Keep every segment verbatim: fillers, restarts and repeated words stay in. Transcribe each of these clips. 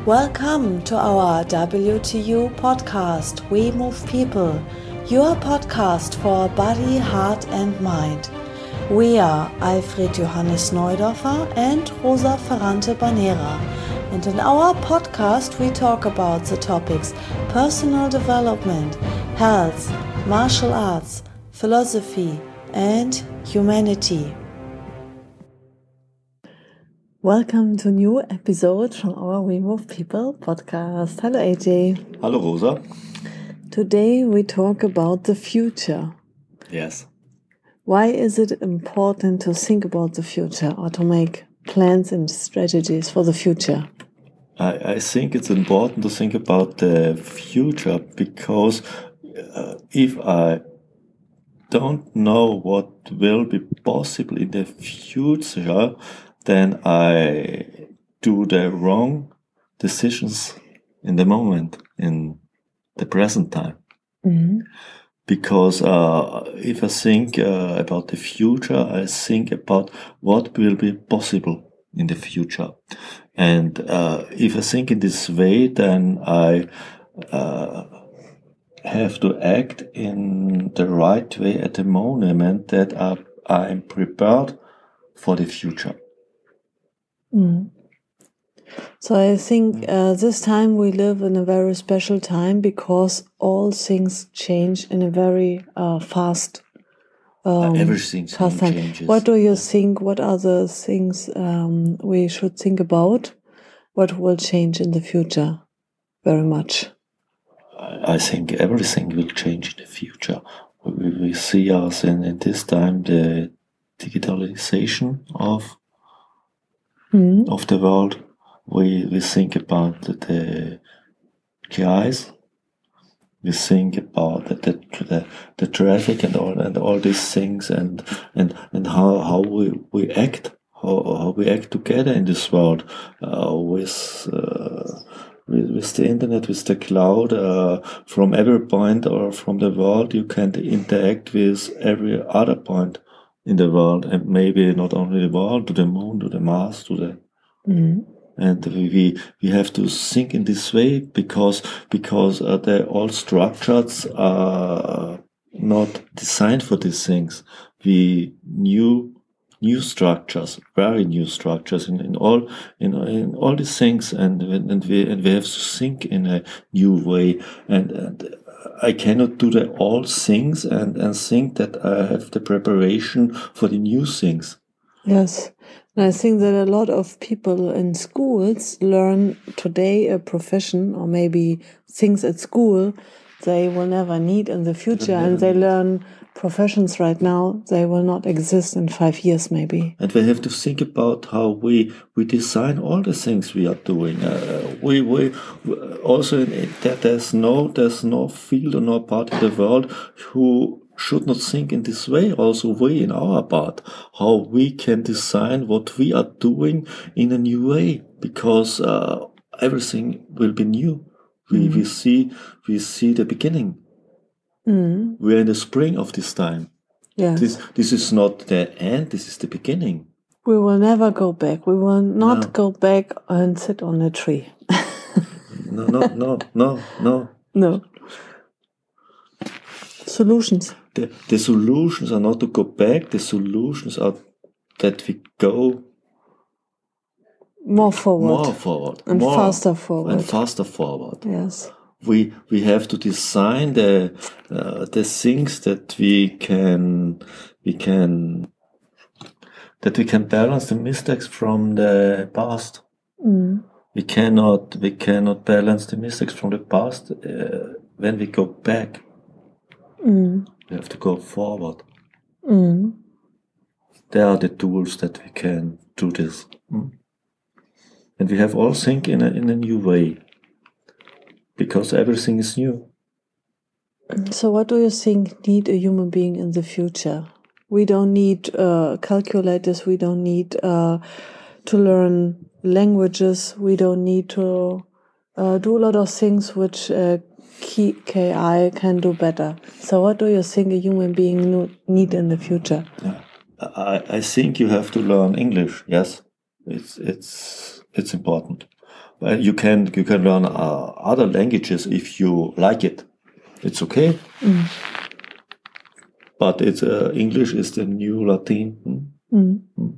Welcome to our W T U podcast, We Move People, your podcast for body, heart and mind. We are Alfred Johannes Neudorfer and Rosa Ferrante Banera, and in our podcast we talk about the topics personal development, health, martial arts, philosophy and humanity. Welcome to a new episode from our We Move People podcast. Hello A J. Hello Rosa. Today we talk about the future. Yes. Why is it important to think about the future or to make plans and strategies for the future? I, I think it's important to think about the future because uh, if I don't know what will be possible in the future, then I do the wrong decisions in the moment, in the present time. Mm-hmm. Because uh, if I think uh, about the future, I think about what will be possible in the future. And uh, if I think in this way, then I uh, have to act in the right way at the moment that I, I'm prepared for the future. Mm. So I think uh, this time we live in a very special time because all things change in a very uh, fast um, Everything fast time. changes. What do you think? What are the things um, we should think about? What will change in the future very much? I think everything will change in the future. We, we see us in, in this time the digitalization of Mm-hmm. of the world. We we think about the, the G Is. We think about the, the the the traffic and all and all these things and and and how how we we act how how we act together in this world uh, with. Uh, With, with the internet, with the cloud, uh, from every point or from the world, you can interact with every other point in the world, and maybe not only the world, to the moon, to the Mars, to the. Mm-hmm. And we we have to think in this way because because uh, the all structures are not designed for these things. We new. New structures, very new structures in, in all in in all these things, and and we and we have to think in a new way. And, and I cannot do the all things and and think that I have the preparation for the new things. Yes, and I think that a lot of people in schools learn today a profession or maybe things at school they will never need in the future, and they learn professions right now they will not exist in five years maybe. And we have to think about how we we design all the things we are doing. Uh, we we also in, that there's no there's no field or no part in the world who should not think in this way. Also we in our part, how we can design what we are doing in a new way, because uh, everything will be new. We mm. we see we see the beginning. Mm. We're in the spring of this time. Yes. This this is not the end. This is the beginning. We will never go back. We will not no. go back and sit on a tree. no, no, no, no, no. No. Solutions. The, the solutions are not to go back. The solutions are that we go more forward, more forward, and more faster forward, and faster forward. Yes. We we have to design the uh, the things that we can we can that we can balance the mistakes from the past. Mm. We cannot we cannot balance the mistakes from the past uh, when we go back. Mm. We have to go forward. Mm. There are the tools that we can do this, mm. and we have all think in a in a new way. Because everything is new. So what do you think need a human being in the future? We don't need uh, calculators. We don't need uh, to learn languages. We don't need to uh, do a lot of things which uh, K I can do better. So what do you think a human being need in the future? Yeah. I, I think you have to learn English. Yes, it's it's it's important. Uh, you can you can learn uh, other languages if you like it. It's okay. Mm. But it's uh, English is the new Latin. Mm. Mm.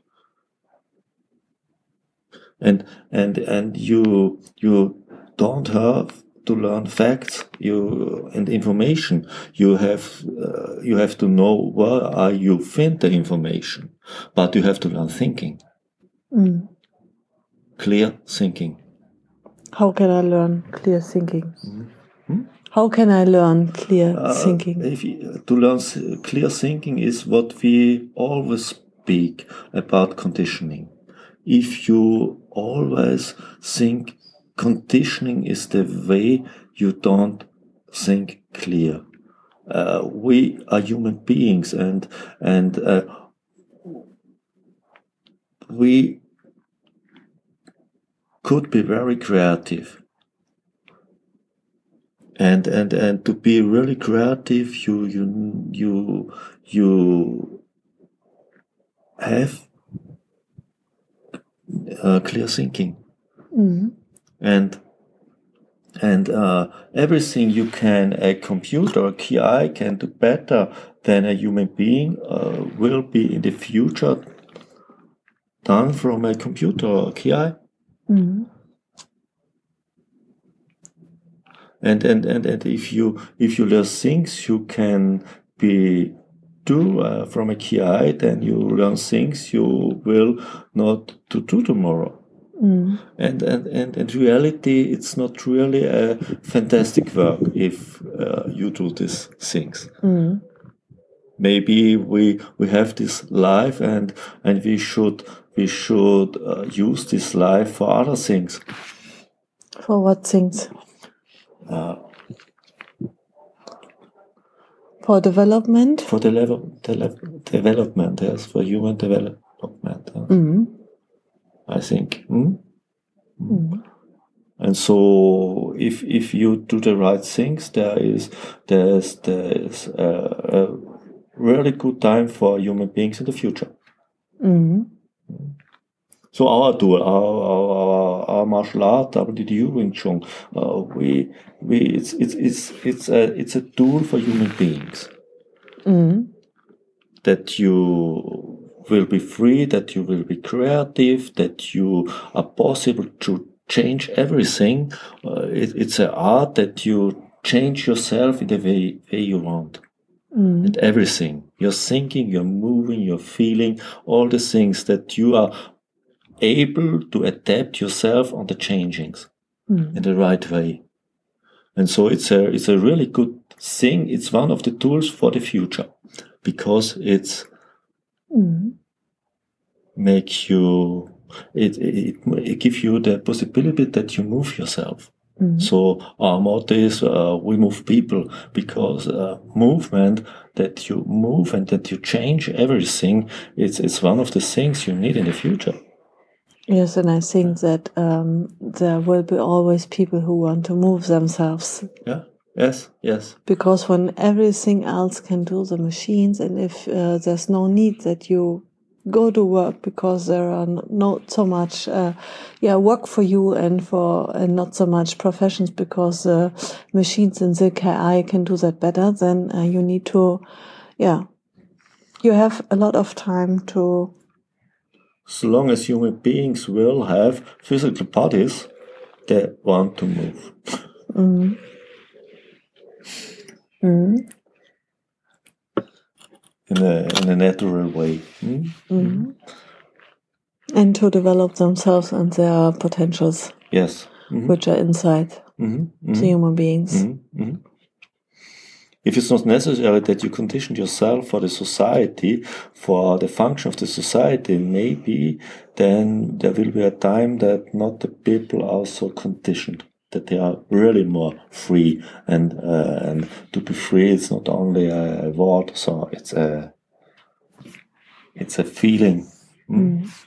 And and and you you don't have to learn facts you and information. You have uh, you have to know where are you find the information, but you have to learn thinking. Mm. Clear thinking. How can I learn clear thinking? Mm-hmm. How can I learn clear uh, thinking? If you, to learn clear thinking is what we always speak about conditioning. If you always think conditioning is the way, you don't think clear. Uh, we are human beings, and and uh, we could be very creative. And and and to be really creative, you you you you have uh, clear thinking, mm-hmm. and and uh, everything you can a computer or K I can do better than a human being uh, will be in the future done from a computer or K I. Mm-hmm. And, and, and, and if you if you learn things you can be do uh, from a K I, then you learn things you will not to do tomorrow. Mm. And, and and in reality, it's not really a fantastic work if uh, you do these things. Mm. Maybe we we have this life, and and we should we should uh, use this life for other things. For what things? Uh, for development? For the level, the level, development, yes, for human development. Yes. Mm-hmm. I think. Mm? Mm. And so, if if you do the right things, there is there's there's a, a really good time for human beings in the future. Mm-hmm. So our tool, our, our, our martial art, W T U Wing Chun, uh, we we it's it's it's it's a it's a tool for human beings. Mm. That you will be free, that you will be creative, that you are possible to change everything. Uh, it, it's an art that you change yourself in the way, way you want. Mm. And everything, you're thinking, you're moving, you're feeling, all the things that you are able to adapt yourself on the changings mm. in the right way. And so it's a it's a really good thing. It's one of the tools for the future because it's mm. make you it, it it gives you the possibility that you move yourself. Mm. So our motto is uh, we move people because uh, movement that you move and that you change everything. It's it's one of the things you need in the future. Yes, and I think that um, there will be always people who want to move themselves. Yeah, yes, yes. Because when everything else can do the machines, and if uh, there's no need that you go to work because there are not so much uh, yeah, work for you and for and not so much professions because uh, machines in the K I can do that better, then uh, you need to, yeah, you have a lot of time to... So long as human beings will have physical bodies, they want to move. Mm. Mm. In a in a natural way. Mm? Mm. And to develop themselves and their potentials. Yes. Mm-hmm. Which are inside mm-hmm. Mm-hmm. the human beings. Mm-hmm. Mm-hmm. If it's not necessary that you condition yourself for the society, for the function of the society, maybe then there will be a time that not the people are so conditioned, that they are really more free. And uh, and to be free, it's not only a word, so it's a it's a feeling. Mm. Mm.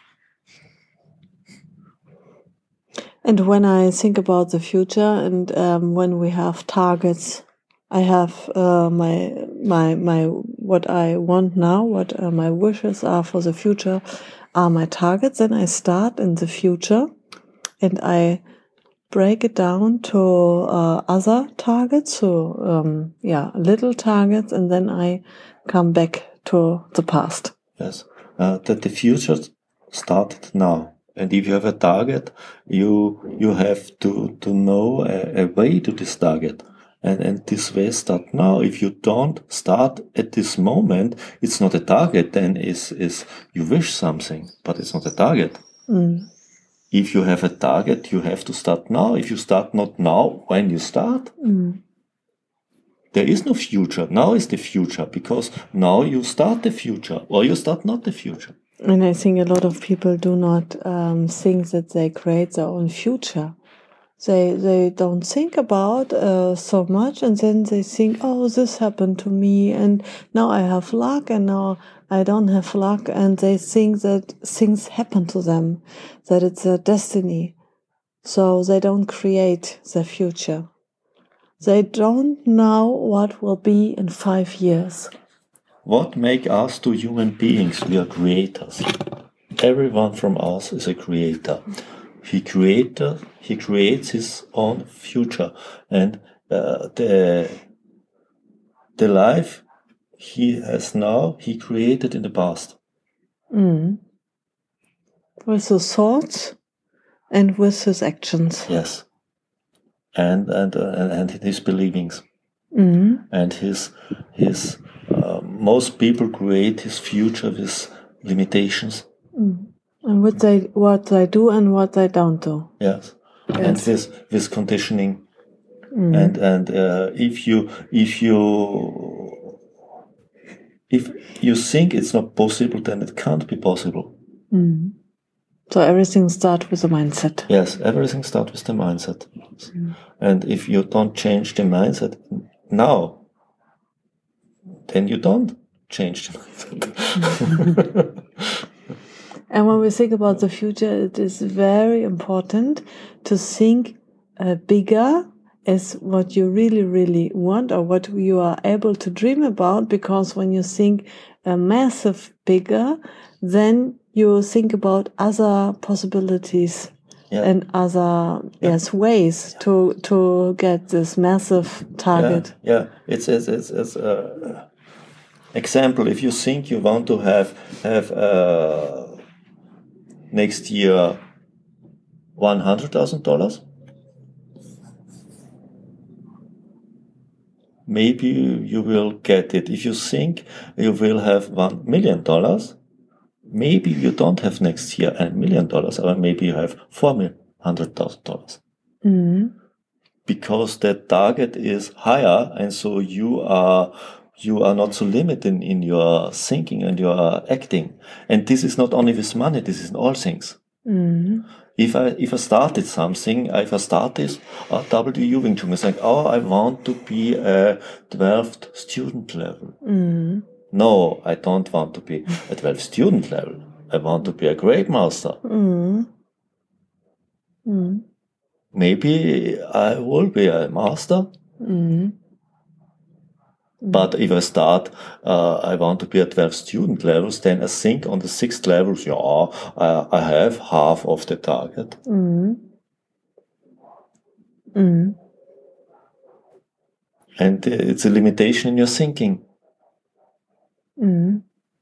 And when I think about the future and um, when we have targets, I have uh, my my my what I want now, what uh, my wishes are for the future, are my targets. Then I start in the future, and I break it down to uh, other targets, so um, yeah, little targets, and then I come back to the past. Yes, uh, that the future started now. And if you have a target, you you have to, to know a, a way to this target. And, and this way start now. If you don't start at this moment, it's not a target, then is is you wish something, but it's not a target. Mm. If you have a target, you have to start now. If you start not now, when you start, Mm. there is no future. Now is the future, because now you start the future, or you start not the future. And I think a lot of people do not um, think that they create their own future. They they don't think about uh, so much, and then they think, oh, this happened to me, and now I have luck, and now I don't have luck, and they think that things happen to them, that it's a destiny. So they don't create their future. They don't know what will be in five years. What make us to human beings? We are creators. Everyone from us is a creator. He creator, he creates his own future, and uh, the the life he has now, he created in the past. Mm. With his thoughts and with his actions. Yes, and and uh, and his believings, Mm. and his his. Uh, most people create his future with limitations. Mm. And what they what they do and what they don't do. Yes, yes. And with with conditioning, mm. and and uh, if you if you if you think it's not possible, then it can't be possible. Mm. So everything starts with the mindset. Yes, everything starts with the mindset. Mm. And if you don't change the mindset now, then you don't change the mindset. And when we think about the future, it is very important to think uh, bigger as what you really, really want, or what you are able to dream about, because when you think a massive bigger, then you think about other possibilities yeah. and other yeah. yes ways yeah. to to get this massive target. Yeah, yeah. it's it's it's, it's uh, example. If you think you want to have have uh, next year one hundred thousand dollars, maybe you will get it. If you think you will have one million dollars, maybe you don't have next year a million dollars, or maybe you have four hundred thousand dollars. Mm-hmm. Because that target is higher, and so you are you are not so limited in, in your thinking and your acting. And this is not only with money; this is in all things. Mm-hmm. If I if I started something, if I start this uh, W Wing Chun, it's like, oh, I want to be a twelfth student level. Mm-hmm. No, I don't want to be a twelfth student level. I want to be a great master. Mm-hmm. Mm-hmm. Maybe I will be a master. Mm-hmm. But if I start, uh, I want to be at twelve student levels, then I think on the sixth level, yeah, I, I have half of the target. Mm-hmm. Mm-hmm. And it's a limitation in your thinking. Mm-hmm.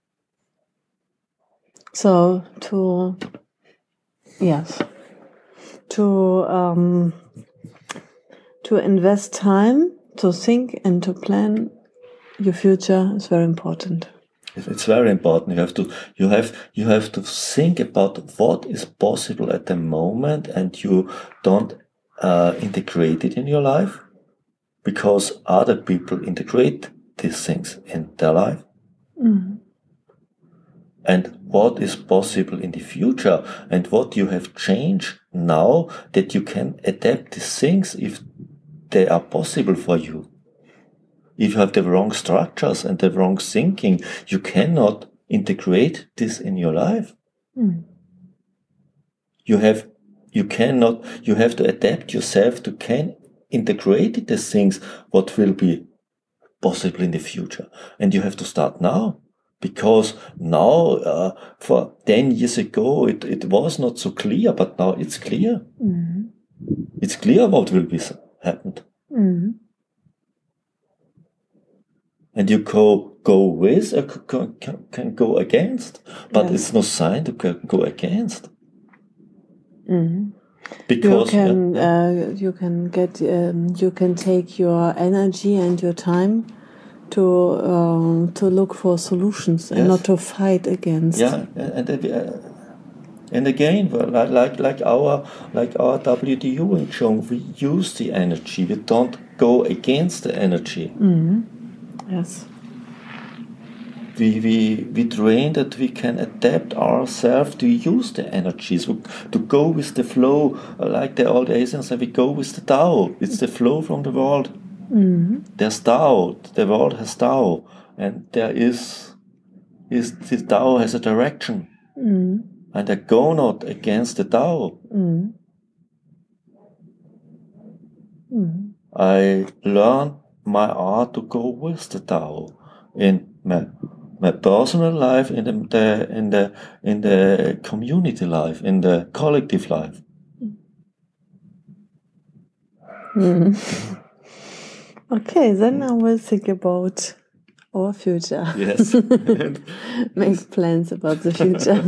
So to, yes, to, um, to invest time, to think and to plan your future is very important. It's very important. You have to, you have, you have to think about what is possible at the moment, and you don't uh, integrate it in your life because other people integrate these things in their life. Mm-hmm. And what is possible in the future, and what you have changed now that you can adapt these things if they are possible for you. If you have the wrong structures and the wrong thinking, you cannot integrate this in your life. Mm. You have, you cannot, you have to adapt yourself to can integrate these things, what will be possible in the future. And you have to start now. Because now, uh, for ten years ago, it, it was not so clear, but now it's clear. Mm-hmm. It's clear what will be happened. Mm-hmm. And you go, go with or can, can, can go against, but Yes. it's no sign to go against. Mm-hmm. Because you can yeah, uh, you can get um, you can take your energy and your time to um, to look for solutions and yes. not to fight against. Yeah, and uh, and again, like like like our like our W T U in Chong, we use the energy. We don't go against the energy. Mm-hmm. Yes. We, we, we train that we can adapt ourselves to use the energies, to go with the flow, like the old Asians say, we go with the Tao. It's the flow from the world. Mm-hmm. There's Tao. The world has Tao. And there is, is the Tao has a direction. Mm-hmm. And I go not against the Tao. Mm-hmm. Mm-hmm. I learn my art to go with the Tao in my my personal life, in the in the in the community life, in the collective life. Mm. Okay, then I will think about our future. Yes. Make plans about the future.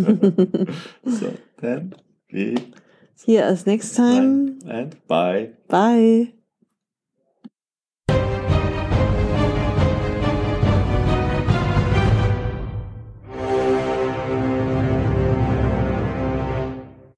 So then we see us next time. and bye. Bye.